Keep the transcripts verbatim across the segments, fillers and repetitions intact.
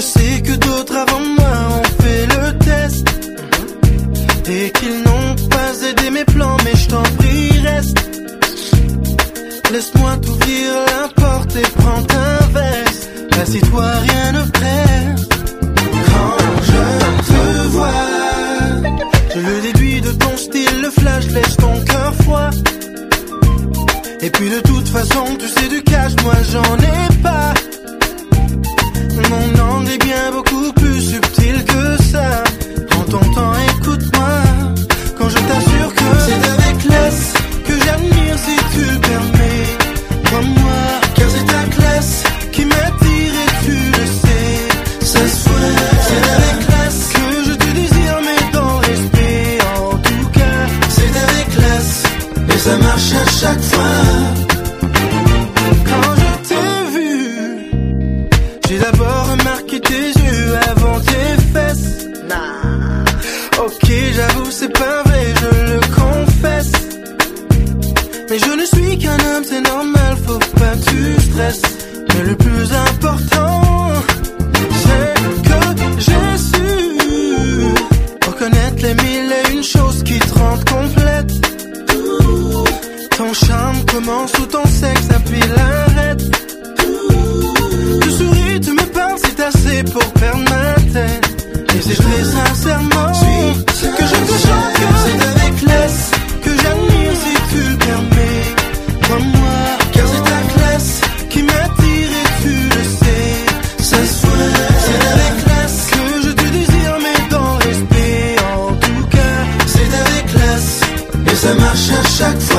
sais que d'autres avant moi ont fait le test et qu'ils n'ont pas aidé mes plans, mais je t'en prie reste. Laisse-moi t'ouvrir la porte et prends ta veste. Assis-toi, rien ne presse. Quand je te vois, je le déduis de ton style, le flash laisse ton cœur froid. Et puis de toute façon, tu sais du cash, moi j'en ai pas. Mon angle est bien beaucoup plus subtil que ça. Prends ton temps, écoute-moi. Quand je t'assure que c'est avec classe que j'admire si tu le permets. Crois-moi, car c'est ta classe qui m'attire et tu le sais. Ça se voit, c'est avec classe que je te désire, mais dans le respect. En tout cas, c'est avec classe et ça marche à chaque fois. Quand je t'ai vu, j'ai d'abord remarqué tes yeux avant tes fesses. Nah. Ok, j'avoue, c'est pas vrai, je le confesse. Mais je ne suis qu'un homme, c'est normal, faut pas que tu stresses. Mais le plus important, c'est que j'ai su reconnaître les mille et une choses qui te rendent complète. Ton charme commence où ton sexe appuie l'arrête. Tu souris, tu me parles, c'est assez pour perdre ma tête. Et c'est très sincèrement que je te chante que c'est avec classe que j'admire si tu le permets. Crois-moi, car c'est ta classe qui m'attire et tu le sais. Ça se voit, c'est avec classe que je te désire, mais dans le respect. En tout cas, c'est avec classe et ça marche à chaque fois.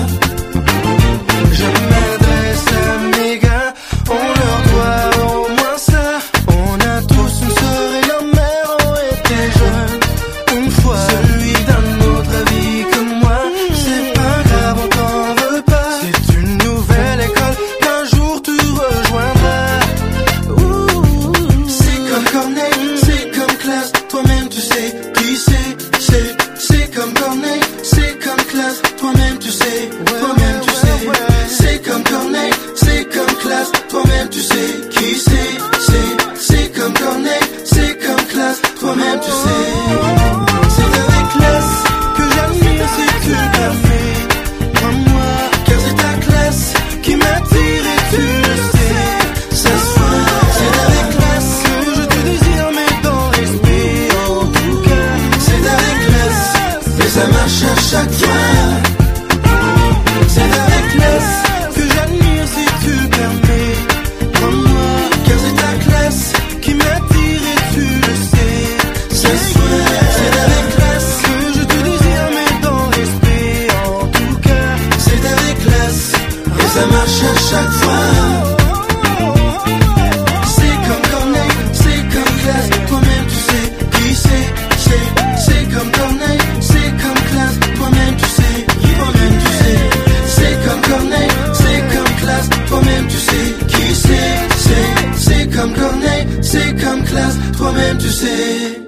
Je m'adresse à mes gars, on leur doit au moins ça. On a tous une sœur et nos mères ont été jeunes une fois. Celui d'un autre avis que moi, c'est pas grave, on t'en veut pas. C'est une nouvelle école qu'un jour tu rejoindras. Ouh, c'est comme Corneille, c'est comme classe, toi-même tu sais qui c'est. C'est, c'est comme Corneille, c'est comme classe, toi-même tu sais, toi-même tu sais. C'est comme Corneille, c'est comme classe, toi-même tu sais qui c'est. C'est, c'est comme Corneille, c'est comme classe, toi-même tu sais. C'est avec classe que j'admire si tu le permets. Crois-moi, car c'est ta classe qui m'attire et tu le sais. Ça se voit, c'est avec classe que je te désire, mais dans le respect. En tout cas, c'est avec classe et ça marche à chaque fois. C'est avec classe que j'admire si tu le permets. Crois-moi, car c'est ta classe qui m'attire et tu le sais. Ça se voit, c'est avec classe que je te désire, mais dans le respect. En tout cas, c'est avec classe et ça marche à chaque fois. C'est comme Corneille, c'est comme classe, toi-même tu sais qui c'est. C'est, c'est comme Corneille, c'est comme classe, toi-même tu sais, toi-même tu sais. C'est comme Corneille, c'est comme classe, toi-même tu sais qui c'est. C'est, c'est comme Corneille, c'est comme classe, toi-même tu sais.